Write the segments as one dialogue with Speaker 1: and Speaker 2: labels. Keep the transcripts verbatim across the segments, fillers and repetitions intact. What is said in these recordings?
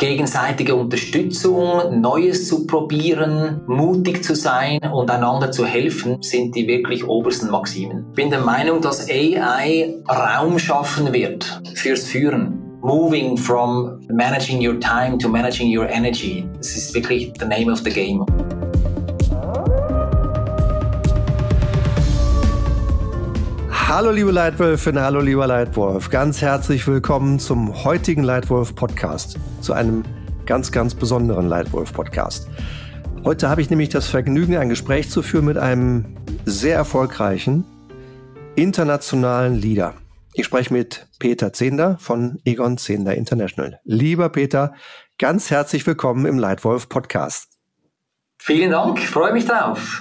Speaker 1: gegenseitige Unterstützung, Neues zu probieren, mutig zu sein und einander zu helfen, sind die wirklich obersten Maximen. Ich bin der Meinung, dass A I Raum schaffen wird fürs Führen. Moving from managing your time to managing your energy. Das ist wirklich the name of the game.
Speaker 2: Hallo liebe Leitwölfin, hallo lieber Leitwolf. Ganz herzlich willkommen zum heutigen Leitwolf-Podcast, zu einem ganz, ganz besonderen Leitwolf-Podcast. Heute habe ich nämlich das Vergnügen, ein Gespräch zu führen mit einem sehr erfolgreichen internationalen Leader. Ich spreche mit Peter Zehnder von Egon Zehnder International. Lieber Peter, ganz herzlich willkommen im Leitwolf-Podcast.
Speaker 1: Vielen Dank, freue mich drauf.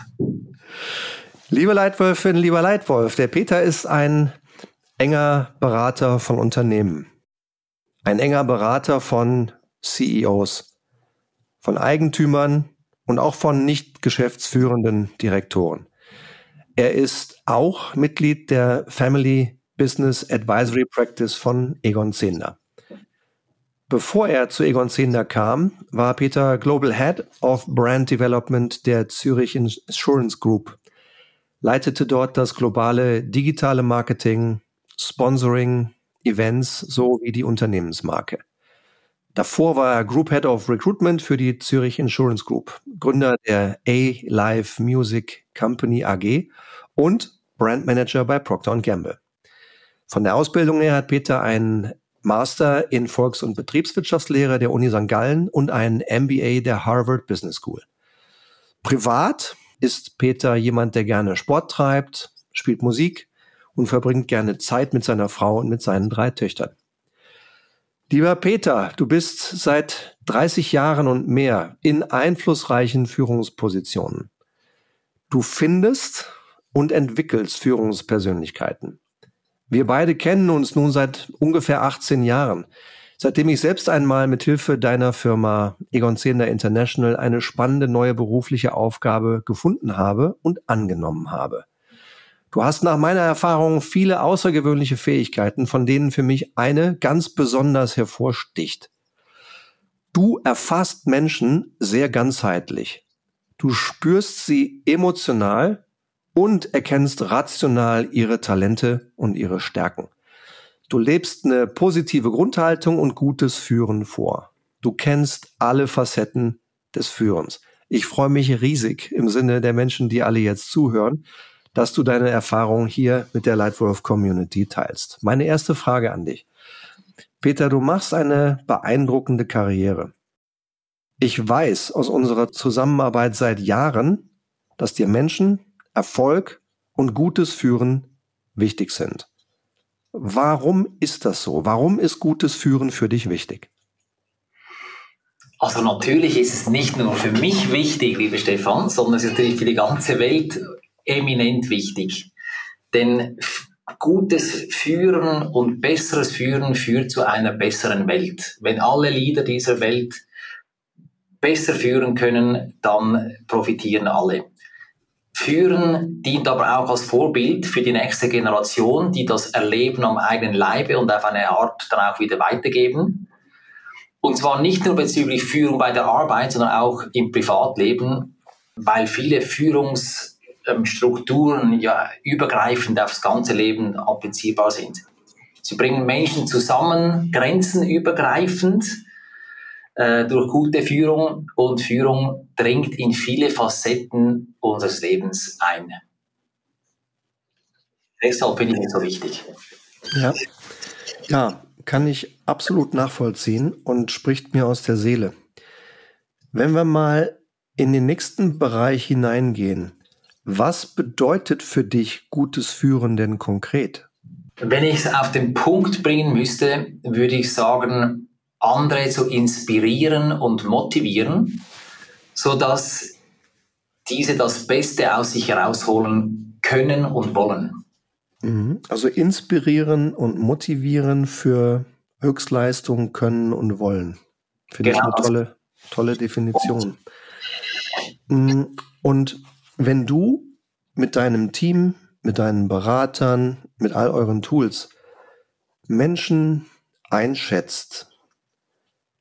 Speaker 2: Liebe Leitwölfin, lieber Leitwolf, der Peter ist ein enger Berater von Unternehmen, ein enger Berater von C E Os, von Eigentümern und auch von nicht geschäftsführenden Direktoren. Er ist auch Mitglied der Family Business Advisory Practice von Egon Zehnder. Bevor er zu Egon Zehnder kam, war Peter Global Head of Brand Development der Zurich Insurance Group, leitete dort das globale digitale Marketing, Sponsoring, Events sowie die Unternehmensmarke. Davor war er Group Head of Recruitment für die Zurich Insurance Group, Gründer der A-Live Music Company A G und Brandmanager bei Procter und Gamble. Von der Ausbildung her hat Peter einen Master in Volks- und Betriebswirtschaftslehre der Uni Sankt Gallen und einen M B A der Harvard Business School. Privat ist Peter jemand, der gerne Sport treibt, spielt Musik und verbringt gerne Zeit mit seiner Frau und mit seinen drei Töchtern. Lieber Peter, du bist seit dreißig Jahren und mehr in einflussreichen Führungspositionen. Du findest und entwickelst Führungspersönlichkeiten. Wir beide kennen uns nun seit ungefähr achtzehn Jahren, seitdem ich selbst einmal mit Hilfe deiner Firma Egon Zehnder International eine spannende neue berufliche Aufgabe gefunden habe und angenommen habe. Du hast nach meiner Erfahrung viele außergewöhnliche Fähigkeiten, von denen für mich eine ganz besonders hervorsticht. Du erfasst Menschen sehr ganzheitlich. Du spürst sie emotional und erkennst rational ihre Talente und ihre Stärken. Du lebst eine positive Grundhaltung und gutes Führen vor. Du kennst alle Facetten des Führens. Ich freue mich riesig im Sinne der Menschen, die alle jetzt zuhören, dass du deine Erfahrungen hier mit der Leitwolf-Community teilst. Meine erste Frage an dich. Peter, du machst eine beeindruckende Karriere. Ich weiß aus unserer Zusammenarbeit seit Jahren, dass dir Menschen, Erfolg und gutes Führen wichtig sind. Warum ist das so? Warum ist gutes Führen für dich wichtig?
Speaker 1: Also natürlich ist es nicht nur für mich wichtig, lieber Stefan, sondern es ist natürlich für die ganze Welt eminent wichtig. Denn gutes Führen und besseres Führen führt zu einer besseren Welt. Wenn alle Leader dieser Welt besser führen können, dann profitieren alle. Führen dient aber auch als Vorbild für die nächste Generation, die das Erleben am eigenen Leibe und auf eine Art dann auch wieder weitergeben. Und zwar nicht nur bezüglich Führung bei der Arbeit, sondern auch im Privatleben, weil viele Führungsstrukturen ja übergreifend aufs ganze Leben applizierbar sind. Sie bringen Menschen zusammen, grenzenübergreifend, durch gute Führung, und Führung dringt in viele Facetten unseres Lebens ein. Deshalb finde ich es so wichtig.
Speaker 2: Ja. ja, kann ich absolut nachvollziehen und spricht mir aus der Seele. Wenn wir mal in den nächsten Bereich hineingehen, was bedeutet für dich gutes Führen denn konkret?
Speaker 1: Wenn ich es auf den Punkt bringen müsste, würde ich sagen, andere zu inspirieren und motivieren, sodass diese das Beste aus sich herausholen können und wollen.
Speaker 2: Also inspirieren und motivieren für Höchstleistung können und wollen. Finde genau. ich eine tolle, tolle Definition. Und wenn du mit deinem Team, mit deinen Beratern, mit all euren Tools Menschen einschätzt,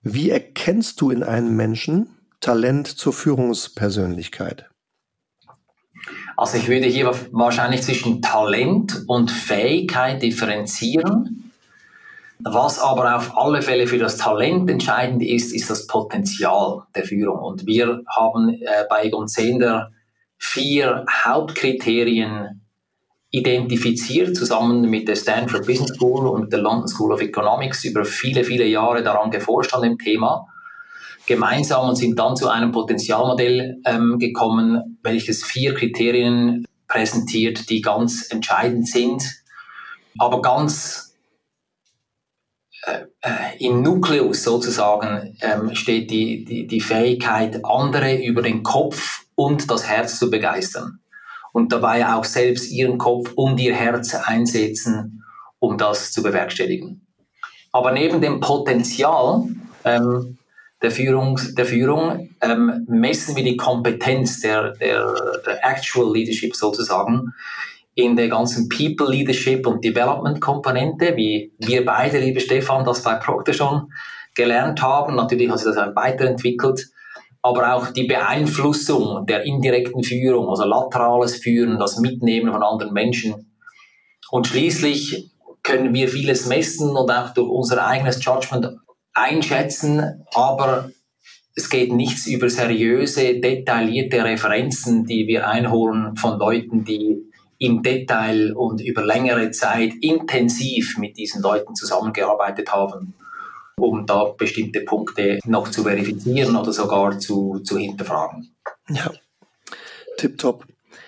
Speaker 2: Wie erkennst du in einem Menschen Talent zur Führungspersönlichkeit?
Speaker 1: Also ich würde hier wahrscheinlich zwischen Talent und Fähigkeit differenzieren. Was aber auf alle Fälle für das Talent entscheidend ist, ist das Potenzial der Führung. Und wir haben äh, bei Egon Zehnder vier Hauptkriterien identifiziert, zusammen mit der Stanford Business School und der London School of Economics über viele, viele Jahre daran geforscht an dem Thema. Gemeinsam und sind dann zu einem Potenzialmodell ähm, gekommen, welches vier Kriterien präsentiert, die ganz entscheidend sind, aber ganz äh, im Nukleus sozusagen ähm, steht die, die, die Fähigkeit, andere über den Kopf und das Herz zu begeistern und dabei auch selbst ihren Kopf und ihr Herz einsetzen, um das zu bewerkstelligen. Aber neben dem Potenzial ähm, der Führung, der Führung ähm, messen wir die Kompetenz der, der, der Actual Leadership sozusagen in der ganzen People Leadership und Development Komponente, wie wir beide, liebe Stefan, das bei Procter schon gelernt haben. Natürlich hat sich das auch weiterentwickelt, aber auch die Beeinflussung der indirekten Führung, also laterales Führen, das Mitnehmen von anderen Menschen. Und schließlich können wir vieles messen und auch durch unser eigenes Judgment einschätzen, aber es geht nichts über seriöse, detaillierte Referenzen, die wir einholen von Leuten, die im Detail und über längere Zeit intensiv mit diesen Leuten zusammengearbeitet haben, um da bestimmte Punkte noch zu verifizieren oder sogar zu, zu hinterfragen.
Speaker 2: Ja, tipptopp.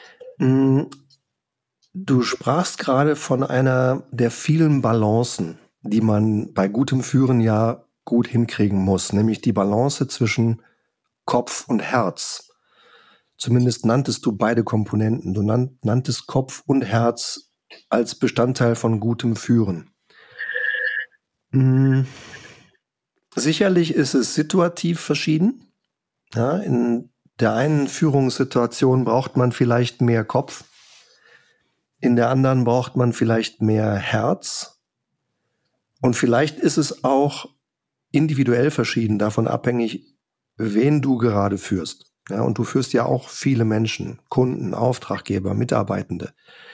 Speaker 2: Du sprachst gerade von einer der vielen Balancen, die man bei gutem Führen ja gut hinkriegen muss, nämlich die Balance zwischen Kopf und Herz. Zumindest nanntest du beide Komponenten. Du nanntest Kopf und Herz als Bestandteil von gutem Führen. Hm. Sicherlich ist es situativ verschieden. Ja, in der einen Führungssituation braucht man vielleicht mehr Kopf. In der anderen braucht man vielleicht mehr Herz. Und vielleicht ist es auch individuell verschieden, davon abhängig, wen du gerade führst. Ja, und du führst ja auch viele Menschen, Kunden, Auftraggeber, Mitarbeitende.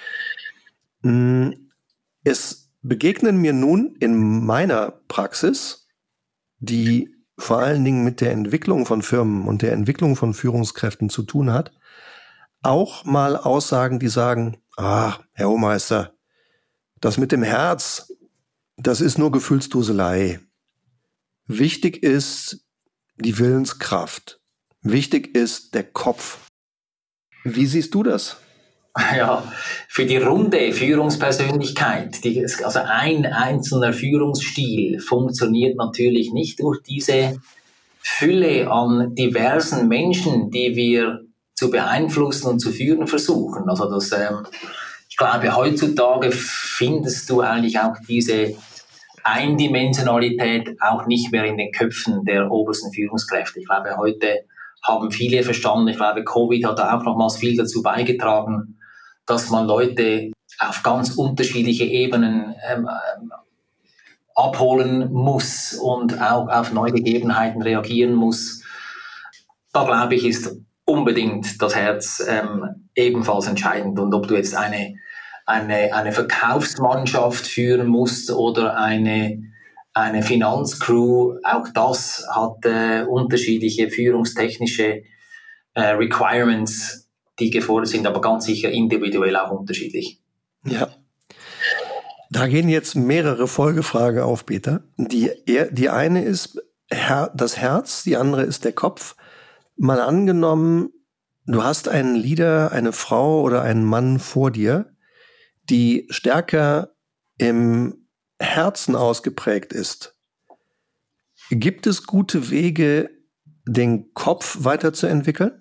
Speaker 2: Es begegnen mir nun in meiner Praxis, die vor allen Dingen mit der Entwicklung von Firmen und der Entwicklung von Führungskräften zu tun hat, auch mal Aussagen, die sagen, ah, Herr Hohmeister, das mit dem Herz, das ist nur Gefühlsduselei. Wichtig ist die Willenskraft. Wichtig ist der Kopf. Wie siehst du das?
Speaker 1: Ja, für die runde Führungspersönlichkeit, die, also ein einzelner Führungsstil funktioniert natürlich nicht durch diese Fülle an diversen Menschen, die wir zu beeinflussen und zu führen versuchen. Also das, ähm, ich glaube, heutzutage findest du eigentlich auch diese Eindimensionalität auch nicht mehr in den Köpfen der obersten Führungskräfte. Ich glaube, heute haben viele verstanden, ich glaube, Covid hat da auch nochmals viel dazu beigetragen, dass man Leute auf ganz unterschiedliche Ebenen ähm, abholen muss und auch auf neue Gegebenheiten reagieren muss. Da glaube ich, ist unbedingt das Herz ähm, ebenfalls entscheidend. Und ob du jetzt eine, eine, eine Verkaufsmannschaft führen musst oder eine, eine Finanzcrew, auch das hat äh, unterschiedliche führungstechnische äh, Requirements, die gefordert sind, aber ganz sicher individuell auch unterschiedlich.
Speaker 2: Ja. Da gehen jetzt mehrere Folgefragen auf, Peter. Die, die eine ist Her- das Herz, die andere ist der Kopf. Mal angenommen, du hast einen Leader, eine Frau oder einen Mann vor dir, die stärker im Herzen ausgeprägt ist. Gibt es gute Wege, den Kopf weiterzuentwickeln?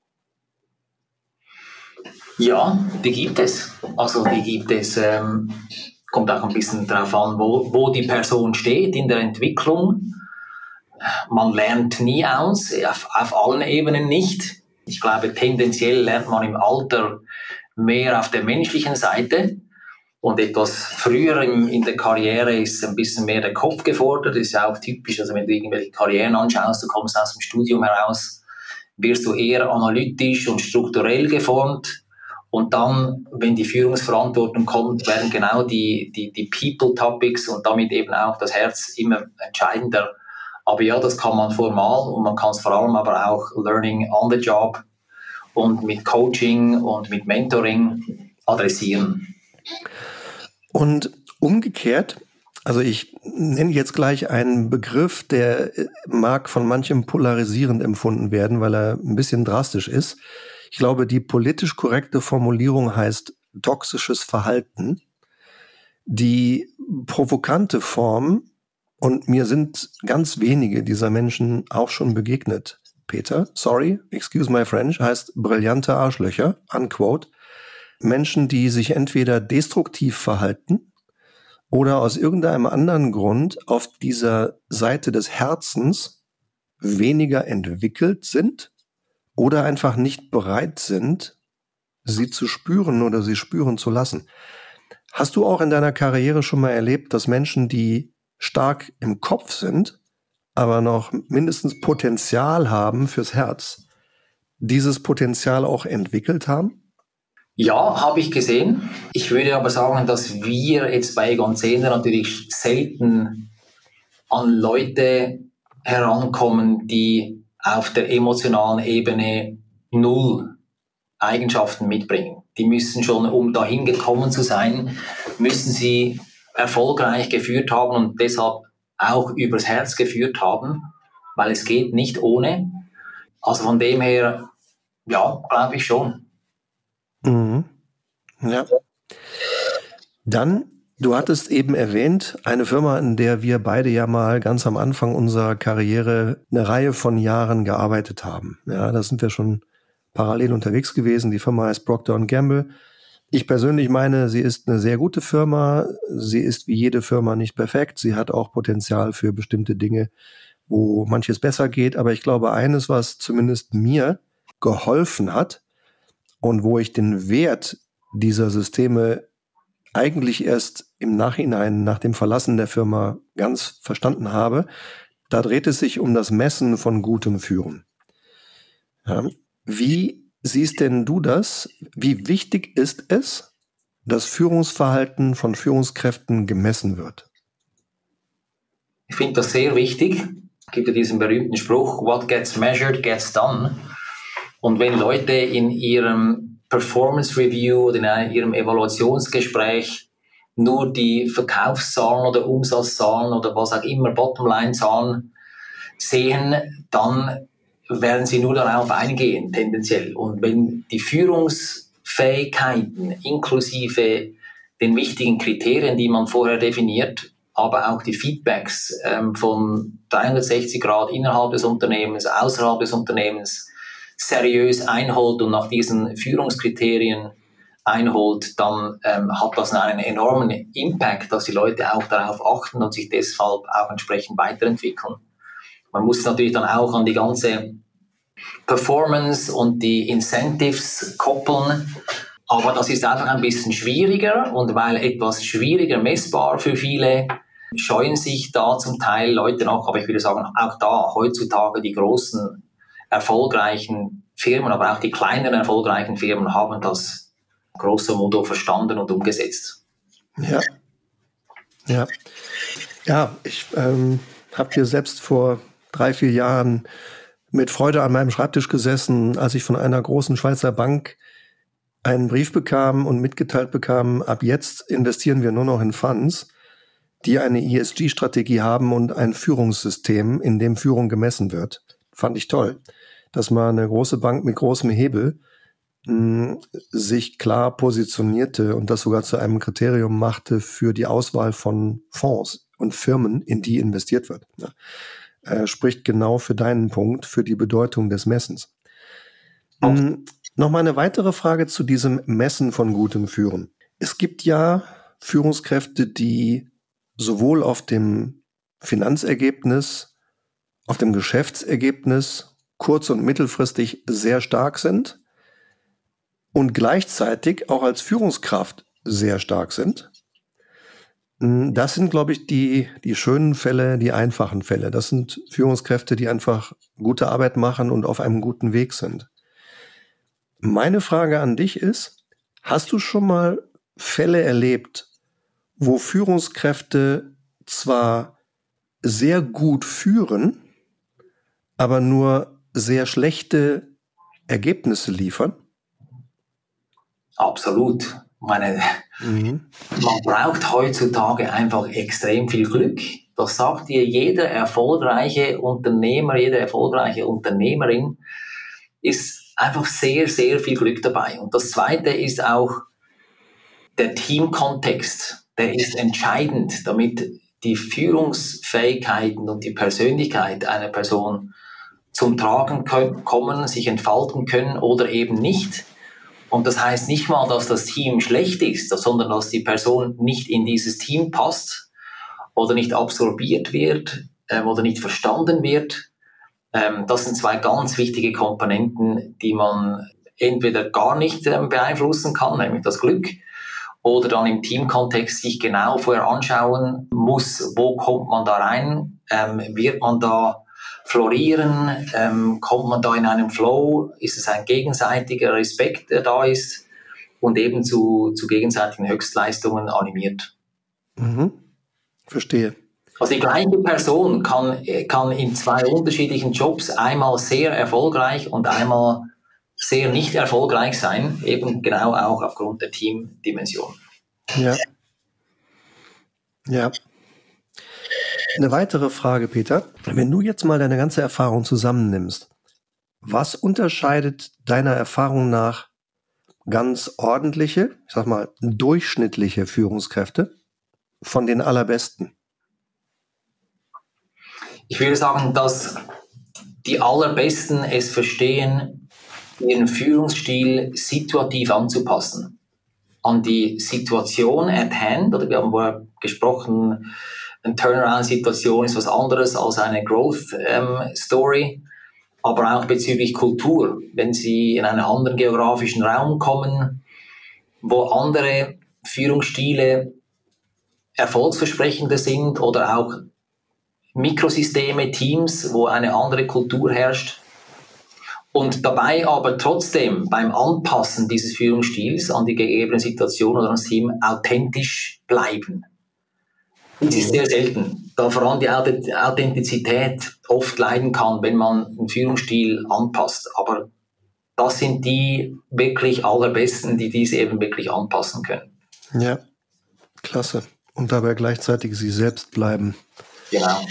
Speaker 1: Ja, die gibt es. Also die gibt es, ähm, kommt auch ein bisschen darauf an, wo, wo die Person steht in der Entwicklung. Man lernt nie aus, auf, auf allen Ebenen nicht. Ich glaube, tendenziell lernt man im Alter mehr auf der menschlichen Seite. Und etwas früher im, in der Karriere ist ein bisschen mehr der Kopf gefordert. Das ist ja auch typisch, also wenn du irgendwelche Karrieren anschaust, du kommst aus dem Studium heraus, wirst du eher analytisch und strukturell geformt. Und dann, wenn die Führungsverantwortung kommt, werden genau die, die, die People-Topics und damit eben auch das Herz immer entscheidender. Aber ja, das kann man formal und man kann es vor allem aber auch Learning on the Job und mit Coaching und mit Mentoring adressieren.
Speaker 2: Und umgekehrt, also ich nenne jetzt gleich einen Begriff, der mag von manchem polarisierend empfunden werden, weil er ein bisschen drastisch ist. Ich glaube, die politisch korrekte Formulierung heißt toxisches Verhalten. Die provokante Form, und mir sind ganz wenige dieser Menschen auch schon begegnet, Peter, sorry, excuse my French, heißt brillante Arschlöcher, unquote. Menschen, die sich entweder destruktiv verhalten oder aus irgendeinem anderen Grund auf dieser Seite des Herzens weniger entwickelt sind oder einfach nicht bereit sind, sie zu spüren oder sie spüren zu lassen. Hast du auch in deiner Karriere schon mal erlebt, dass Menschen, die stark im Kopf sind, aber noch mindestens Potenzial haben fürs Herz, dieses Potenzial auch entwickelt haben?
Speaker 1: Ja, habe ich gesehen. Ich würde aber sagen, dass wir jetzt bei Egon Zehnder natürlich selten an Leute herankommen, die auf der emotionalen Ebene null Eigenschaften mitbringen. Die müssen schon, um dahin gekommen zu sein, müssen sie erfolgreich geführt haben und deshalb auch übers Herz geführt haben, weil es geht nicht ohne. Also von dem her, ja, glaube ich schon.
Speaker 2: Mhm. Ja. Dann, du hattest eben erwähnt, eine Firma, in der wir beide ja mal ganz am Anfang unserer Karriere eine Reihe von Jahren gearbeitet haben. Ja, da sind wir schon parallel unterwegs gewesen. Die Firma heißt Procter und Gamble. Ich persönlich meine, sie ist eine sehr gute Firma. Sie ist wie jede Firma nicht perfekt. Sie hat auch Potenzial für bestimmte Dinge, wo manches besser geht. Aber ich glaube, eines, was zumindest mir geholfen hat und wo ich den Wert dieser Systeme eigentlich erst im Nachhinein, nach dem Verlassen der Firma, ganz verstanden habe, da dreht es sich um das Messen von gutem Führen. Ja. Wie siehst denn du das? Wie wichtig ist es, dass Führungsverhalten von Führungskräften gemessen wird?
Speaker 1: Ich finde das sehr wichtig. Es gibt ja diesen berühmten Spruch, what gets measured gets done. Und wenn Leute in ihrem Performance Review oder in ihrem Evaluationsgespräch nur die Verkaufszahlen oder Umsatzzahlen oder was auch immer, Bottomline-Zahlen sehen, dann werden sie nur darauf eingehen, tendenziell. Und wenn die Führungsfähigkeiten inklusive den wichtigen Kriterien, die man vorher definiert, aber auch die Feedbacks ähm, von dreihundertsechzig Grad innerhalb des Unternehmens, außerhalb des Unternehmens seriös einholt und nach diesen Führungskriterien einholt, dann ähm, hat das einen enormen Impact, dass die Leute auch darauf achten und sich deshalb auch entsprechend weiterentwickeln. Man muss natürlich dann auch an die ganze Performance und die Incentives koppeln, aber das ist einfach ein bisschen schwieriger und weil etwas schwieriger messbar für viele, scheuen sich da zum Teil Leute noch, aber ich würde sagen, auch da heutzutage die großen, erfolgreichen Firmen, aber auch die kleineren erfolgreichen Firmen haben das grosso modo verstanden und umgesetzt.
Speaker 2: Ja, ja, ja ich ähm, habe hier selbst vor drei, vier Jahren mit Freude an meinem Schreibtisch gesessen, als ich von einer großen Schweizer Bank einen Brief bekam und mitgeteilt bekam, ab jetzt investieren wir nur noch in Funds, die eine E S G-Strategie haben und ein Führungssystem, in dem Führung gemessen wird. Fand ich toll, dass mal eine große Bank mit großem Hebel mh, sich klar positionierte und das sogar zu einem Kriterium machte für die Auswahl von Fonds und Firmen, in die investiert wird. Ja. Äh, spricht genau für deinen Punkt, für die Bedeutung des Messens. Mhm. Nochmal eine weitere Frage zu diesem Messen von gutem Führen. Es gibt ja Führungskräfte, die sowohl auf dem Finanzergebnis, auf dem Geschäftsergebnis kurz- und mittelfristig sehr stark sind und gleichzeitig auch als Führungskraft sehr stark sind. Das sind, glaube ich, die, die schönen Fälle, die einfachen Fälle. Das sind Führungskräfte, die einfach gute Arbeit machen und auf einem guten Weg sind. Meine Frage an dich ist, hast du schon mal Fälle erlebt, wo Führungskräfte zwar sehr gut führen, aber nur sehr schlechte Ergebnisse liefern?
Speaker 1: Absolut. Meine, mhm. Man braucht heutzutage einfach extrem viel Glück. Das sagt dir jeder erfolgreiche Unternehmer, jede erfolgreiche Unternehmerin, ist einfach sehr, sehr viel Glück dabei. Und das Zweite ist auch der Teamkontext. Der ist entscheidend, damit die Führungsfähigkeiten und die Persönlichkeit einer Person zum Tragen können, kommen, sich entfalten können oder eben nicht. Und das heißt nicht mal, dass das Team schlecht ist, sondern dass die Person nicht in dieses Team passt oder nicht absorbiert wird ähm, oder nicht verstanden wird. Ähm, das sind zwei ganz wichtige Komponenten, die man entweder gar nicht ähm, beeinflussen kann, nämlich das Glück, oder dann im Teamkontext sich genau vorher anschauen muss, wo kommt man da rein, ähm, wird man da florieren, ähm, kommt man da in einen Flow, ist es ein gegenseitiger Respekt, der da ist und eben zu, zu gegenseitigen Höchstleistungen animiert.
Speaker 2: Mhm. Verstehe.
Speaker 1: Also die gleiche Person kann, kann in zwei unterschiedlichen Jobs einmal sehr erfolgreich und einmal sehr nicht erfolgreich sein, eben genau auch aufgrund der Teamdimension.
Speaker 2: Ja. Ja. Eine weitere Frage, Peter. Wenn du jetzt mal deine ganze Erfahrung zusammennimmst, was unterscheidet deiner Erfahrung nach ganz ordentliche, ich sag mal, durchschnittliche Führungskräfte von den allerbesten?
Speaker 1: Ich würde sagen, dass die allerbesten es verstehen, ihren Führungsstil situativ anzupassen. An die Situation at hand, oder wir haben vorher gesprochen, eine Turnaround-Situation ist was anderes als eine Growth-Story, ähm, aber auch bezüglich Kultur. Wenn Sie in einen anderen geografischen Raum kommen, wo andere Führungsstile erfolgsversprechender sind oder auch Mikrosysteme, Teams, wo eine andere Kultur herrscht, und dabei aber trotzdem beim Anpassen dieses Führungsstils an die gegebene Situation oder ans Team authentisch bleiben. Das ist sehr selten, da vor allem die Authentizität oft leiden kann, wenn man den Führungsstil anpasst. Aber das sind die wirklich allerbesten, die diese eben wirklich anpassen können.
Speaker 2: Ja, klasse. Und dabei gleichzeitig sie selbst bleiben.
Speaker 1: Genau.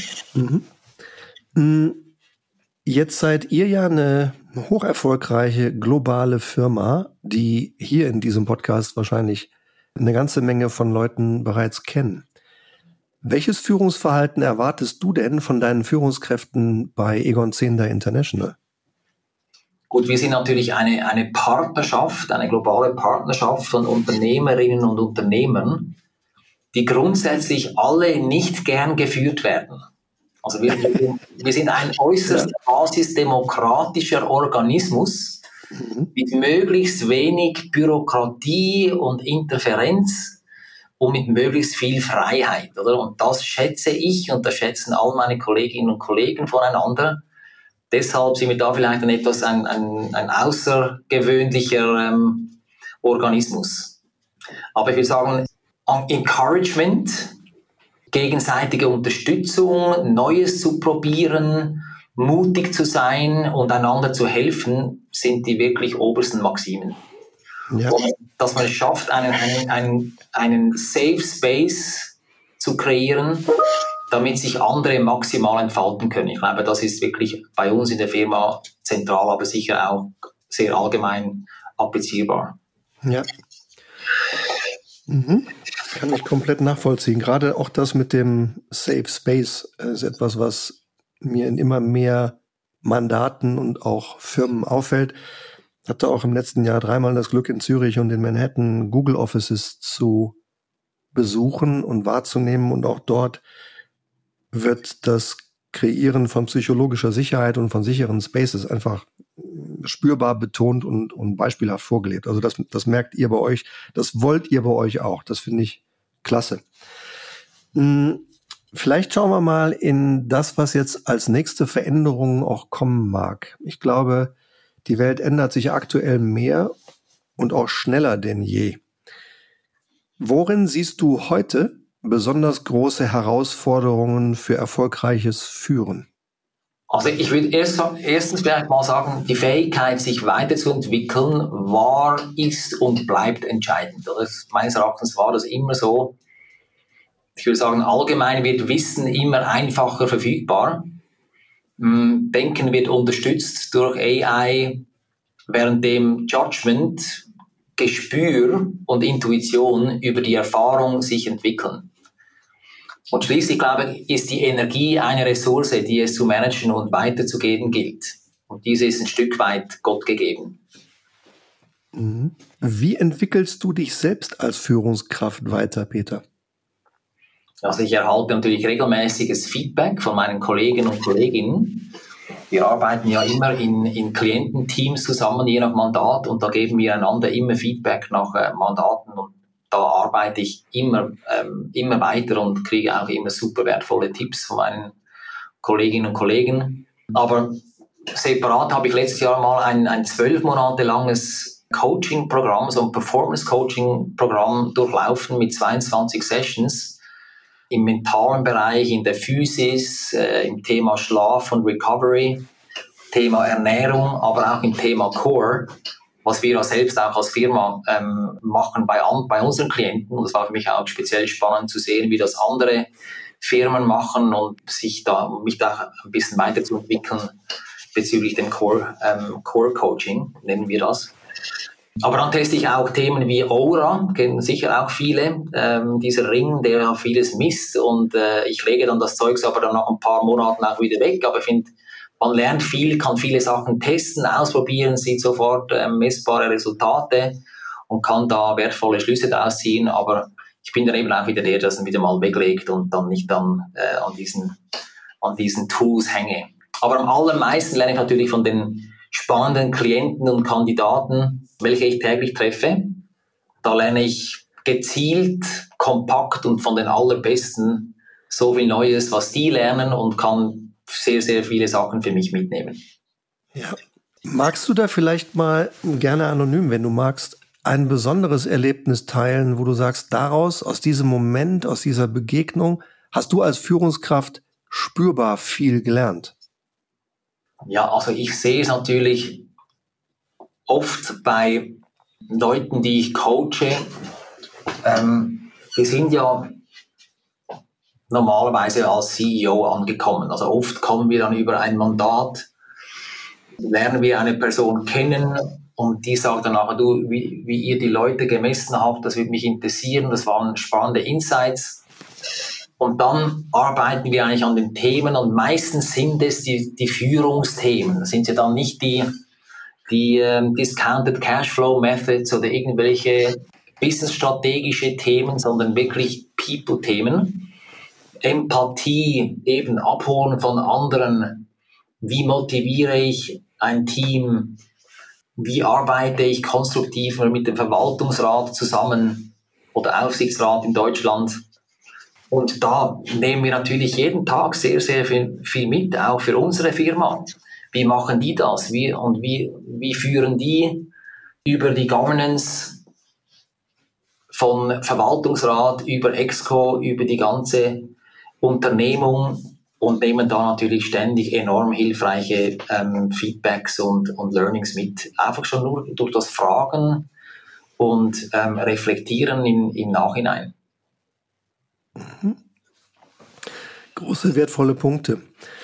Speaker 2: Mhm. Jetzt seid ihr ja eine hocherfolgreiche globale Firma, die hier in diesem Podcast wahrscheinlich eine ganze Menge von Leuten bereits kennen. Welches Führungsverhalten erwartest du denn von deinen Führungskräften bei Egon Zehnder International?
Speaker 1: Gut, wir sind natürlich eine, eine Partnerschaft, eine globale Partnerschaft von Unternehmerinnen und Unternehmern, die grundsätzlich alle nicht gern geführt werden. Also wir, wir sind ein äußerst ja. basisdemokratischer Organismus mhm. mit möglichst wenig Bürokratie und Interferenz und mit möglichst viel Freiheit. Oder? Und das schätze ich und das schätzen all meine Kolleginnen und Kollegen voneinander. Deshalb sind wir da vielleicht ein etwas ein, ein, ein außergewöhnlicher ähm, Organismus. Aber ich würde sagen, Encouragement, gegenseitige Unterstützung, Neues zu probieren, mutig zu sein und einander zu helfen, sind die wirklich obersten Maximen. Ja. Und dass man es schafft, einen, einen, einen, einen Safe Space zu kreieren, damit sich andere maximal entfalten können. Ich glaube, das ist wirklich bei uns in der Firma zentral, aber sicher auch sehr allgemein applizierbar.
Speaker 2: Ja. Mhm. Kann ich komplett nachvollziehen. Gerade auch das mit dem Safe Space ist etwas, was mir in immer mehr Mandaten und auch Firmen auffällt. Ich hatte auch im letzten Jahr dreimal das Glück, in Zürich und in Manhattan Google Offices zu besuchen und wahrzunehmen. Und auch dort wird das Kreieren von psychologischer Sicherheit und von sicheren Spaces einfach spürbar betont und, und beispielhaft vorgelebt. Also das, das merkt ihr bei euch, das wollt ihr bei euch auch. Das finde ich klasse. Vielleicht schauen wir mal in das, was jetzt als nächste Veränderung auch kommen mag. Ich glaube, die Welt ändert sich aktuell mehr und auch schneller denn je. Worin siehst du heute besonders große Herausforderungen für erfolgreiches Führen?
Speaker 1: Also ich würde erst, erstens vielleicht mal sagen, die Fähigkeit, sich weiterzuentwickeln, war, ist und bleibt entscheidend. Das, meines Erachtens war das immer so. Ich würde sagen, allgemein wird Wissen immer einfacher verfügbar. Denken wird unterstützt durch A I, währenddem Judgment, Gespür und Intuition über die Erfahrung sich entwickeln. Und schließlich, glaube ich, ist die Energie eine Ressource, die es zu managen und weiterzugeben gilt. Und diese ist ein Stück weit Gott gegeben.
Speaker 2: Wie entwickelst du dich selbst als Führungskraft weiter, Peter?
Speaker 1: Also ich erhalte natürlich regelmäßiges Feedback von meinen Kollegen und Kolleginnen. Wir arbeiten ja immer in, in Kliententeams zusammen, je nach Mandat, und da geben wir einander immer Feedback nach äh, Mandaten, und da arbeite ich immer, ähm, immer weiter und kriege auch immer super wertvolle Tipps von meinen Kolleginnen und Kollegen. Aber separat habe ich letztes Jahr mal ein, ein zwölf Monate langes Coaching-Programm, so ein Performance-Coaching-Programm durchlaufen mit zweiundzwanzig Sessions im mentalen Bereich, in der Physis, äh, im Thema Schlaf und Recovery, Thema Ernährung, aber auch im Thema Core, was wir ja selbst auch als Firma ähm, machen bei, an, bei unseren Klienten. Und das war für mich auch speziell spannend zu sehen, wie das andere Firmen machen und sich da, mich da ein bisschen weiterzuentwickeln bezüglich dem Core, ähm, Core Coaching, nennen wir das. Aber dann teste ich auch Themen wie Aura, kennen sicher auch viele, ähm, dieser Ring, der ja vieles misst, und äh, ich lege dann das Zeugs aber dann nach ein paar Monaten auch wieder weg, aber ich finde, man lernt viel, kann viele Sachen testen, ausprobieren, sieht sofort äh, messbare Resultate und kann da wertvolle Schlüsse daraus ziehen, aber ich bin dann eben auch wieder der, der das wieder mal weglegt und dann nicht dann äh, an diesen, an diesen Tools hänge. Aber am allermeisten lerne ich natürlich von den spannenden Klienten und Kandidaten, welche ich täglich treffe. Da lerne ich gezielt, kompakt und von den Allerbesten so viel Neues, was die lernen, und kann sehr, sehr viele Sachen für mich mitnehmen.
Speaker 2: Ja. Magst du da vielleicht mal, gerne anonym, wenn du magst, ein besonderes Erlebnis teilen, wo du sagst, daraus, aus diesem Moment, aus dieser Begegnung, hast du als Führungskraft spürbar viel gelernt?
Speaker 1: Ja, also ich sehe es natürlich oft bei Leuten, die ich coache. Ähm, wir sind ja normalerweise als C E O angekommen. Also oft kommen wir dann über ein Mandat, lernen wir eine Person kennen und die sagt dann nachher, du, wie, wie ihr die Leute gemessen habt, das würde mich interessieren, das waren spannende Insights. Und dann arbeiten wir eigentlich an den Themen, und meistens sind es die, die Führungsthemen. Das sind ja dann nicht die, die ähm, Discounted Cashflow Methods oder irgendwelche businessstrategische Themen, sondern wirklich People-Themen. Empathie, eben abholen von anderen. Wie motiviere ich ein Team? Wie arbeite ich konstruktiv mit dem Verwaltungsrat zusammen oder Aufsichtsrat in Deutschland? Und da nehmen wir natürlich jeden Tag sehr, sehr viel, viel mit, auch für unsere Firma. Wie machen die das? Wie, und wie, wie führen die über die Governance von Verwaltungsrat, über Exco, über die ganze Unternehmung, und nehmen da natürlich ständig enorm hilfreiche ähm, Feedbacks und, und Learnings mit. Einfach schon nur durch das Fragen und ähm, Reflektieren im, im Nachhinein.
Speaker 2: Mhm. Große, wertvolle Punkte.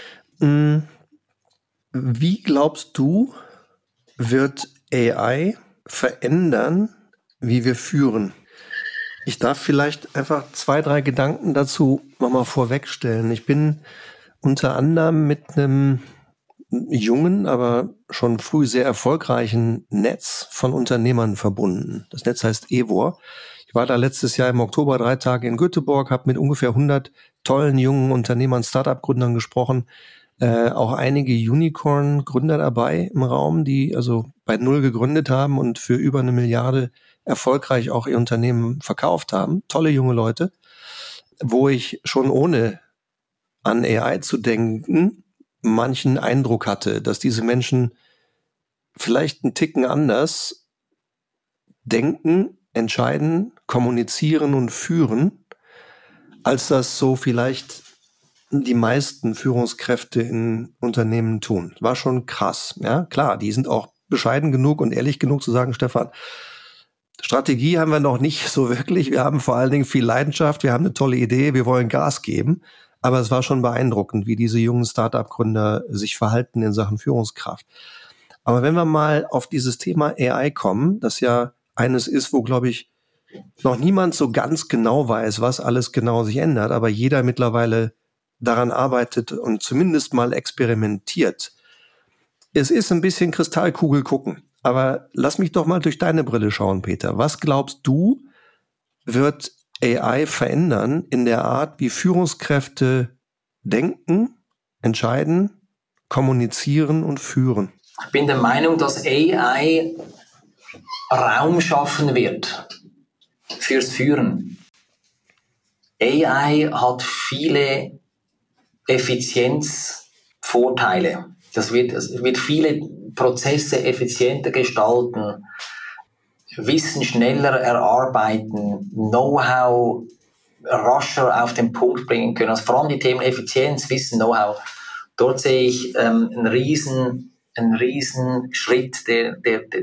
Speaker 2: Wie glaubst du, wird A I verändern, wie wir führen? Ich darf vielleicht einfach zwei, drei Gedanken dazu nochmal vorwegstellen. Ich bin unter anderem mit einem jungen, aber schon früh sehr erfolgreichen Netz von Unternehmern verbunden. Das Netz heißt Evor. Ich war da letztes Jahr im Oktober drei Tage in Göteborg, habe mit ungefähr hundert tollen jungen Unternehmern, Startup-Gründern gesprochen. Äh, auch einige Unicorn-Gründer dabei im Raum, die also bei Null gegründet haben und für über eine Milliarde erfolgreich auch ihr Unternehmen verkauft haben. Tolle junge Leute. wo ich schon ohne an A I zu denken manchen Eindruck hatte, dass diese Menschen vielleicht einen Ticken anders denken, entscheiden, kommunizieren und führen, als das so vielleicht die meisten Führungskräfte in Unternehmen tun. War schon krass. Ja, klar, die sind auch bescheiden genug und ehrlich genug zu sagen, Stefan, Strategie haben wir noch nicht so wirklich. Wir haben vor allen Dingen viel Leidenschaft, wir haben eine tolle Idee, wir wollen Gas geben. Aber es war schon beeindruckend, wie diese jungen Start-up-Gründer sich verhalten in Sachen Führungskraft. Aber wenn wir mal auf dieses Thema A I kommen, das ja eines ist, wo, glaube ich, noch niemand so ganz genau weiß, was alles genau sich ändert, aber jeder mittlerweile daran arbeitet und zumindest mal experimentiert. Es ist ein bisschen Kristallkugel gucken, aber lass mich doch mal durch deine Brille schauen, Peter. Was glaubst du, wird A I verändern in der Art, wie Führungskräfte denken, entscheiden, kommunizieren und führen?
Speaker 1: Ich bin der Meinung, dass A I Raum schaffen wird fürs Führen. A I hat viele Effizienzvorteile. Das wird, das wird viele Prozesse effizienter gestalten, Wissen schneller erarbeiten, Know-how rascher auf den Punkt bringen können. Also vor allem die Themen Effizienz, Wissen, Know-how. Dort sehe ich ähm, einen riesen, einen riesen Schritt, der, der, der,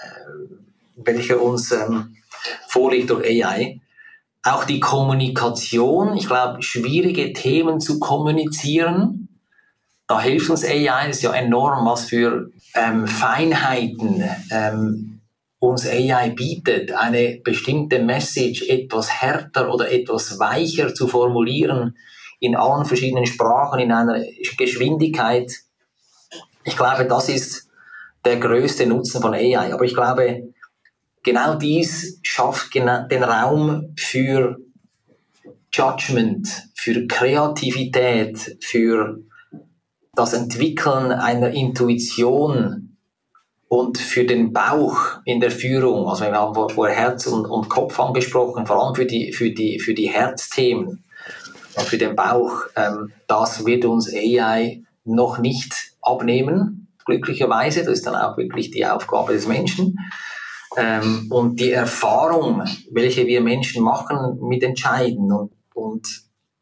Speaker 1: welcher uns ähm, vorliegt durch A I. Auch die Kommunikation, ich glaube, schwierige Themen zu kommunizieren, da hilft uns A I, das ist ja enorm, was für ähm, Feinheiten ähm, uns A I bietet, eine bestimmte Message etwas härter oder etwas weicher zu formulieren, in allen verschiedenen Sprachen, in einer Geschwindigkeit. Ich glaube, das ist der größte Nutzen von A I. Aber ich glaube, genau dies schafft den Raum für Judgment, für Kreativität, für das Entwickeln einer Intuition und für den Bauch in der Führung. Also wir haben vorher Herz und, und Kopf angesprochen, vor allem für die, für die, für die Herzthemen und für den Bauch. Ähm, das wird uns A I noch nicht abnehmen, glücklicherweise. Das ist dann auch wirklich die Aufgabe des Menschen. Ähm, und die Erfahrung, welche wir Menschen machen mit Entscheiden. Und, und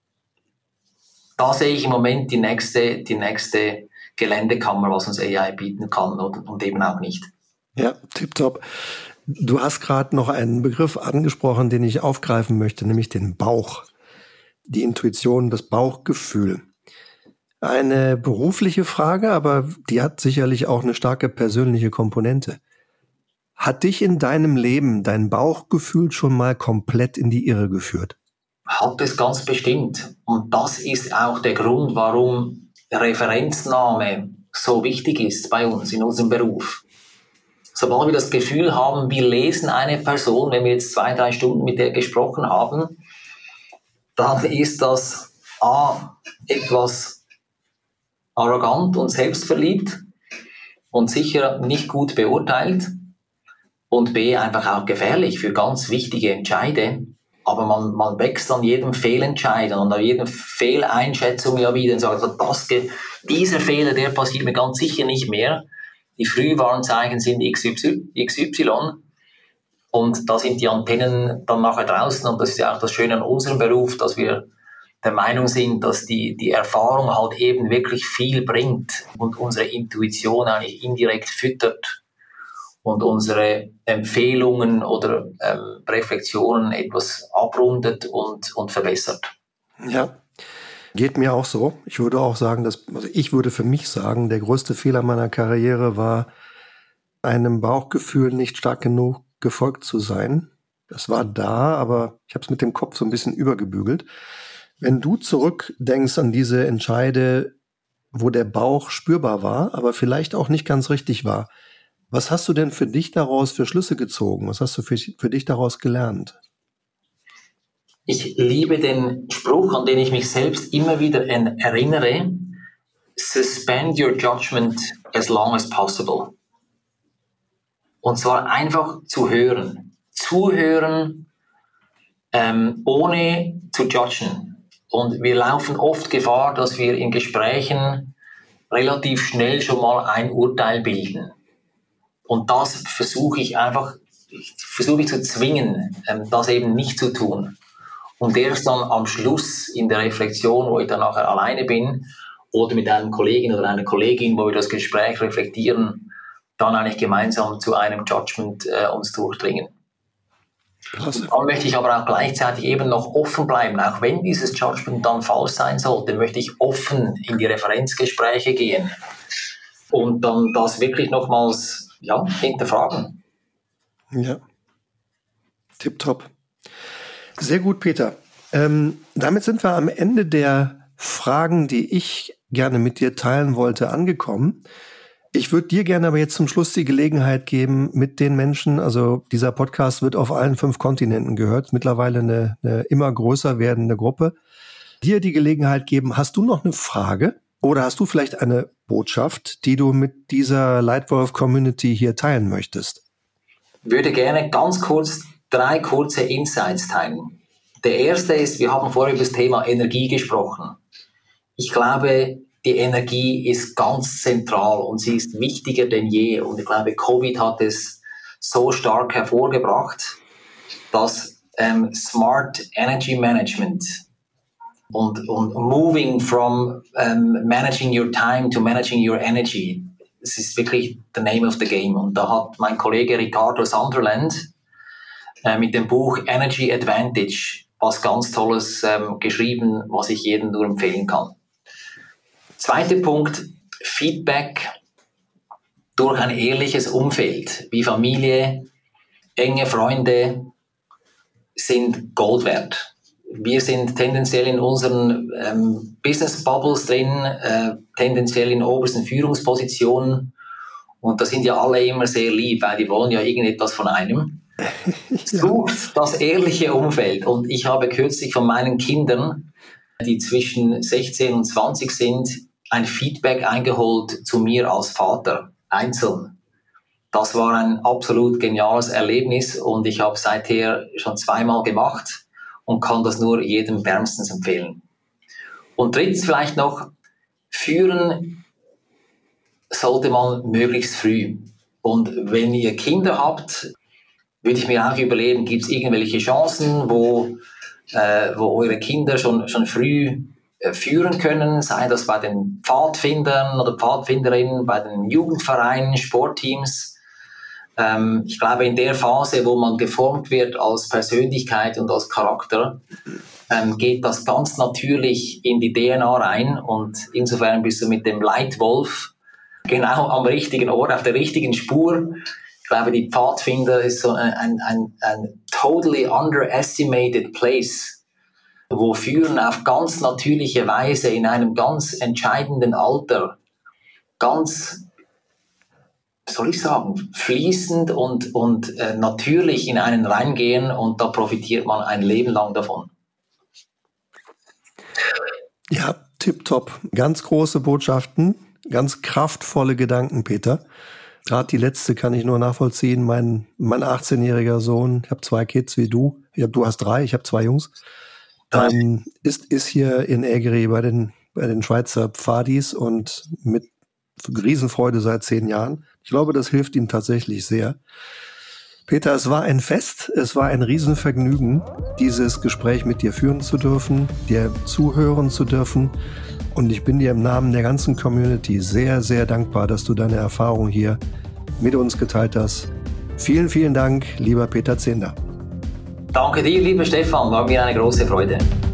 Speaker 1: da sehe ich im Moment die nächste, die nächste Geländekammer, was uns A I bieten kann und, und eben auch nicht.
Speaker 2: Ja, tipptopp. Du hast gerade noch einen Begriff angesprochen, den ich aufgreifen möchte, nämlich den Bauch. Die Intuition, das Bauchgefühl. Eine berufliche Frage, aber die hat sicherlich auch eine starke persönliche Komponente. Hat dich in deinem Leben dein Bauchgefühl schon mal komplett in die Irre geführt?
Speaker 1: Hat es ganz bestimmt. Und das ist auch der Grund, warum Referenznahme so wichtig ist bei uns in unserem Beruf. Sobald wir das Gefühl haben, wir lesen eine Person, wenn wir jetzt zwei, drei Stunden mit der gesprochen haben, dann ist das A, etwas arrogant und selbstverliebt und sicher nicht gut beurteilt und B, einfach auch gefährlich für ganz wichtige Entscheide. Aber man, man wächst an jedem Fehlentscheid und an jeder Fehleinschätzung ja wieder und sagt, das, dieser Fehler, der passiert mir ganz sicher nicht mehr. Die Frühwarnzeichen sind X Y und da sind die Antennen dann nachher draußen und das ist ja auch das Schöne an unserem Beruf, dass wir der Meinung sind, dass die, die Erfahrung halt eben wirklich viel bringt und unsere Intuition eigentlich indirekt füttert und unsere Empfehlungen oder ähm, Reflexionen etwas abrundet und, und verbessert.
Speaker 2: Ja, geht mir auch so. Ich würde auch sagen, dass, also ich würde für mich sagen, der größte Fehler meiner Karriere war, einem Bauchgefühl nicht stark genug gefolgt zu sein. Das war da, aber ich habe es mit dem Kopf so ein bisschen übergebügelt. Wenn du zurückdenkst an diese Entscheide, wo der Bauch spürbar war, aber vielleicht auch nicht ganz richtig war, was hast du denn für dich daraus für Schlüsse gezogen? Was hast du für, für dich daraus gelernt?
Speaker 1: Ich liebe den Spruch, an den ich mich selbst immer wieder erinnere. Suspend your judgment as long as possible. Und zwar einfach zu hören. Zuhören, ähm, ohne zu judgen. Und wir laufen oft Gefahr, dass wir in Gesprächen relativ schnell schon mal ein Urteil bilden. Und das versuche ich einfach, versuche ich zu zwingen, das eben nicht zu tun. Und erst dann am Schluss in der Reflexion, wo ich dann nachher alleine bin, oder mit einem Kollegen oder einer Kollegin, wo wir das Gespräch reflektieren, dann eigentlich gemeinsam zu einem Judgment äh, uns durchdringen. Klasse. Dann möchte ich aber auch gleichzeitig eben noch offen bleiben, auch wenn dieses Judgment dann falsch sein sollte, möchte ich offen in die Referenzgespräche gehen und dann das wirklich nochmals ja, hinterfragen.
Speaker 2: Ja, tipptopp. Sehr gut, Peter. Ähm, damit sind wir am Ende der Fragen, die ich gerne mit dir teilen wollte, angekommen. Ich würde dir gerne aber jetzt zum Schluss die Gelegenheit geben, mit den Menschen, also dieser Podcast wird auf allen fünf Kontinenten gehört, mittlerweile eine, eine immer größer werdende Gruppe, dir die Gelegenheit geben, hast du noch eine Frage oder hast du vielleicht eine Botschaft, die du mit dieser Lightwolf-Community hier teilen möchtest?
Speaker 1: Ich würde gerne ganz kurz drei kurze Insights teilen. Der erste ist, wir haben vorher über das Thema Energie gesprochen. Ich glaube, die Energie ist ganz zentral und sie ist wichtiger denn je. Und ich glaube, Covid hat es so stark hervorgebracht, dass ähm, Smart Energy Management und, und moving from um, managing your time to managing your energy, das ist wirklich the name of the game. Und da hat mein Kollege Ricardo Sunderland äh, mit dem Buch Energy Advantage was ganz Tolles ähm, geschrieben, was ich jedem nur empfehlen kann. Zweiter Punkt, Feedback durch ein ehrliches Umfeld, wie Familie, enge Freunde sind Gold wert. Wir sind tendenziell in unseren ähm, Business Bubbles drin, äh, tendenziell in obersten Führungspositionen und da sind ja alle immer sehr lieb, weil die wollen ja irgendetwas von einem. Sucht das ehrliche Umfeld und ich habe kürzlich von meinen Kindern, die zwischen sechzehn und zwanzig sind, ein Feedback eingeholt zu mir als Vater, einzeln. Das war ein absolut geniales Erlebnis und ich habe seither schon zweimal gemacht und kann das nur jedem wärmstens empfehlen. Und drittens vielleicht noch, führen sollte man möglichst früh. Und wenn ihr Kinder habt, würde ich mir auch überlegen, gibt es irgendwelche Chancen, wo, äh, wo eure Kinder schon, schon früh äh, führen können, sei das bei den Pfadfindern oder Pfadfinderinnen, bei den Jugendvereinen, Sportteams. Ähm, ich glaube, in der Phase, wo man geformt wird als Persönlichkeit und als Charakter, ähm, geht das ganz natürlich in die D N A rein und insofern bist du mit dem Lightwolf genau am richtigen Ort, auf der richtigen Spur. Ich glaube, die Pfadfinder ist so ein, ein, ein, ein totally underestimated place, wo Führen auf ganz natürliche Weise in einem ganz entscheidenden Alter, ganz, soll ich sagen, fließend und, und äh, natürlich in einen reingehen und da profitiert man ein Leben lang davon.
Speaker 2: Ja, tipptopp. Ganz große Botschaften, ganz kraftvolle Gedanken, Peter. Gerade die letzte kann ich nur nachvollziehen. Mein, mein achtzehnjähriger Sohn, ich habe zwei Kids wie du, ich hab, du hast drei, ich habe zwei Jungs, ähm, ist, ist hier in Ägeri bei den, bei den Schweizer Pfadis und mit Riesenfreude seit zehn Jahren. Ich glaube, das hilft ihm tatsächlich sehr. Peter, es war ein Fest, es war ein Riesenvergnügen, dieses Gespräch mit dir führen zu dürfen, dir zuhören zu dürfen. Und ich bin dir im Namen der ganzen Community sehr, sehr dankbar, dass du deine Erfahrung hier mit uns geteilt hast. Vielen, vielen Dank, lieber Peter Zehnder.
Speaker 1: Danke dir, lieber Stefan, war mir eine große Freude.